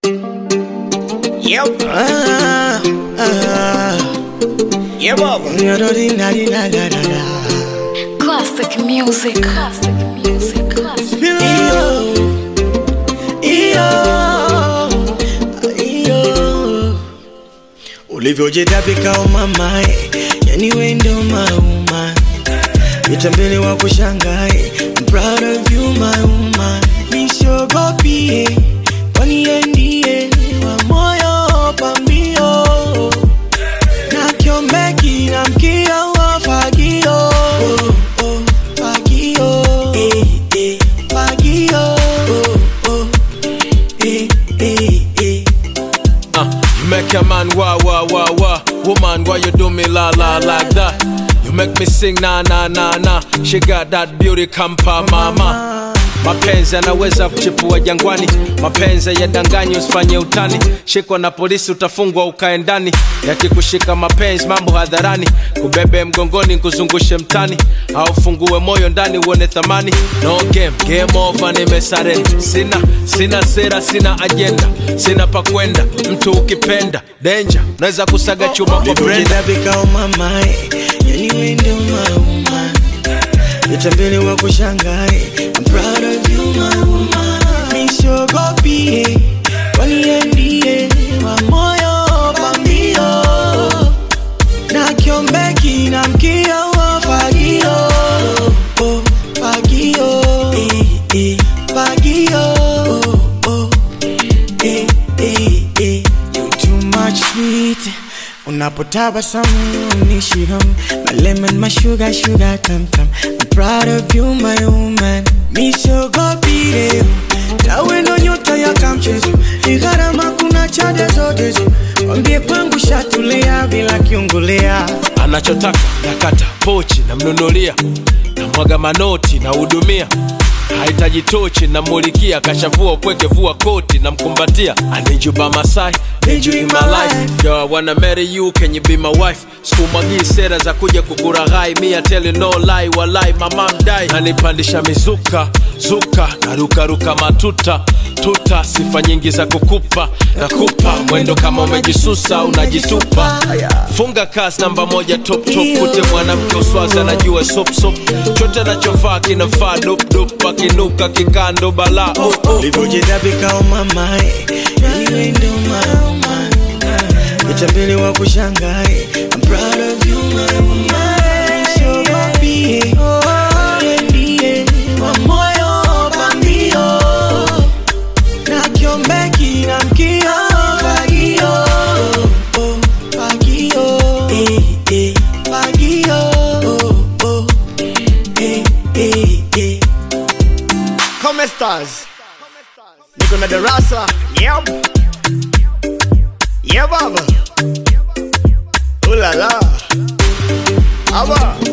Yep. Yeah, Baba. Classic music. Classic music. Classic. Ulivyojitapika mama, yani wewe ndo mauma, nitambele wa kushangae. I'm proud of you my woman, nishogopi kwani ndiye wa moyo pambio, na kiombeki na mkio wa fagio, fagio, fagio, You make a man wah wah wah wah. Woman, why you do me la la like that? You make me sing na na na na. She got that beauty kampa mama. Mapenzi yanaweza kuchipua jangwani, mapenzi yadanganyi usifanye utani. Shikwa na polisi utafungwa ukae ndani, yakikushika mapenzi mambo hadharani. Kubebe mgongoni kuzungushe mtani, au fungue moyo ndani uone thamani. No game over nimesarenda. Sina sera, sina agenda, sina pa kwenda. Mtu ukipenda danger, naweza kusaga chuma kwa brenda. Ulivyojitapika mama, yani wewe ndo mauma, nitambele wa kushangae. I'm proud of you my woman, nishogopi kwani ndiye wa moyo pambio, na kiombeki na mkio wa fagio, fagio, fagio, you too much sweet. Unapotabasamu unishiham, my lemon, my sugar, sugar tam tam. I'm proud of you my woman, nishogopi leo, nawe ndo nyota ya kamchezo, ni gharama kuna chade zote zo, wambie kwangu shatulia bila kiungulea. Anachotaka nakata pochi na mnunulia, na mwaga manoti na hudumia. Haitaji tochi na mulikia, kashavua kweke vua koti na mkumbatia. I need you by my side, need you in my life. Yo, I wanna marry you, can you be my wife? Sikumwagii sera za kuja kukuraghai, me I tell you no lie, walai my mom die. Nanipandisha mizuka, zuka, na ruka matuta, tuta. Sifa nyingi za kukupa, nakupa. Mwendo kama umejisusa, unajitupa. Funga kasi namba moja top top. Kute mwanamke uswaza na jua sop sop. Chote nachofaa kinafaa dup dup. Pakinuka kikando bala. Ulivyojitapika mama, yani wewe ndo mauma, nitambele wa kushangae. I'm proud of you my woman, nishogopi ndiye wa moyo pambio, na kiombeki na mkio fagio, fagio, fagio, Come stars, niko na darasa. Yep. Yeah, Baba. Ooh la la. Aba.